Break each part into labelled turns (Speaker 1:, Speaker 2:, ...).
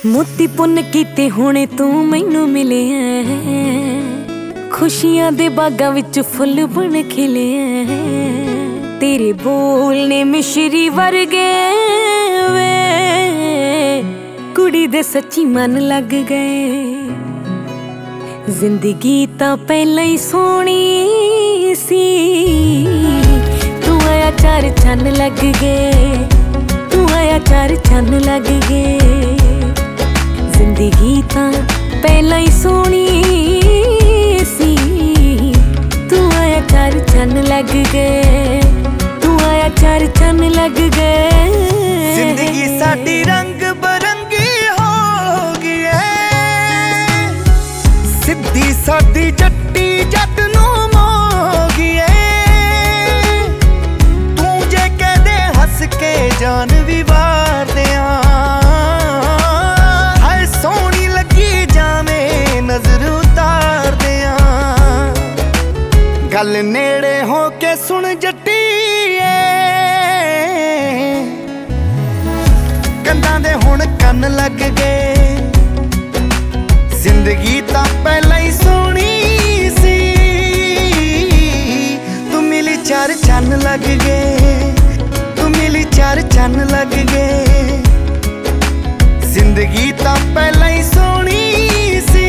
Speaker 1: मोती पुन कीते होने तू मैनू मिले खुशियां दे बागां विच फुल बन खिले तेरे बोल ने मिश्री वर्गे वे कुड़ी दे सच्ची मन लग गए। जिंदगी तां पहले ही सोहनी सी तू आया चार चन्न लग गए, तू आया चार चन्न लग गए। जिंदगी तां पहला ही सोहनी सी तू आया चार चन्न लग गए, तू आया चार चन्न लग गए।
Speaker 2: जिंदगी साडी रंग बरंगी हो गई है, सिद्धी सादी जट्टी जट नू मोगी है। तू जे कह दे हस के जान भी वार दियां, हाय सोहनी लगी जावे नजर उतार दियां। गल नेड़े हो के सुन जट्टी कंधां दे हुण कन्न लग गए। जिंदगी तां पहला ही सोहनी सी तू मिली चार चन्न लग गए, तू मिली चार चन्न लग गए। जिंदगी तां पहला ही सोहनी सी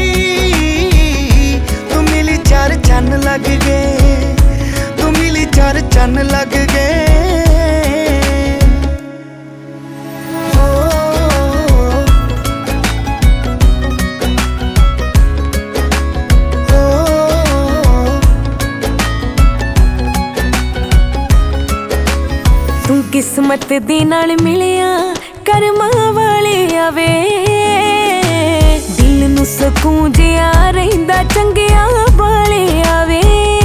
Speaker 2: तू मिली चार चन्न लग गए, तू मिली चार चन्न लग गए।
Speaker 1: तू किस्मत दे नाल मिलिया करमां वाले आवे, दिल नू सकून जिहा रहिंदा चंगिया वाले आवे।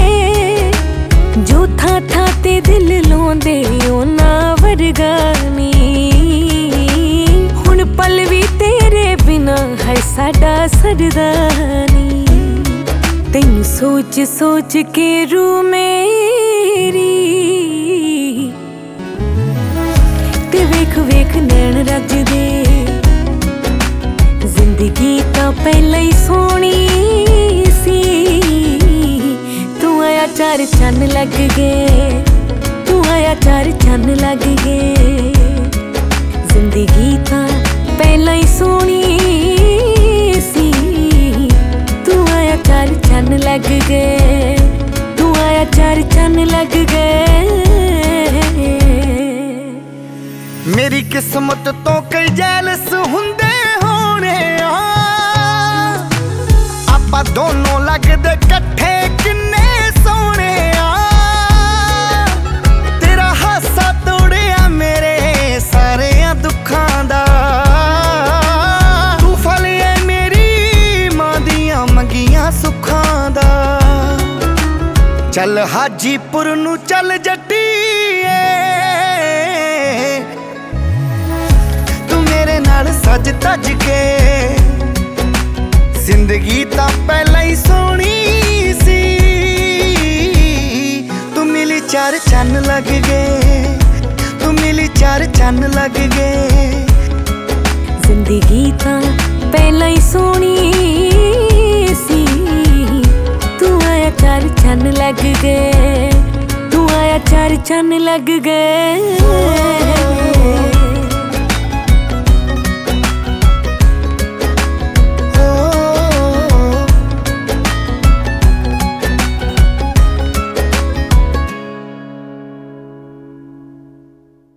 Speaker 1: जो थां थां ते दिल लाउंदे उन्हां वर्गा नी, हुण पल भी तेरे बिना है साडा सरदा नी। तैनू सोच सोच के रूह मेरी ते वेख वेख नैन रजदे। जिंदगी तां पहला ही सोहनी सी तू आया चार चन्न लग गए, तू आया चार चन्न लग गए। जिंदगी तां पहला ही सोहनी सी तू आया चार चन्न लग गए, तू आया चार चन्न लग गए।
Speaker 2: मेरी किस्मत तो कई जैलस हुंदे होने आपां दोनों लगदे कट्ठे किन्ने सोहणे तेरा हासा तोड़िया मेरे सारे दुखां दा। तू फल है मेरी मां दियां मंगियां सुखां दा। चल हाजीपुर नू चल जट्टी सज तज के। जिंदगी तां पहला ही सोहनी सी तू मिली चार चन्न लग गए, तू मिली चार चन्न लग गए।
Speaker 1: जिंदगी तां पहला ही सोहनी सी तू आया चार चन्न लग गए, तू आया चार चन्न लग गए।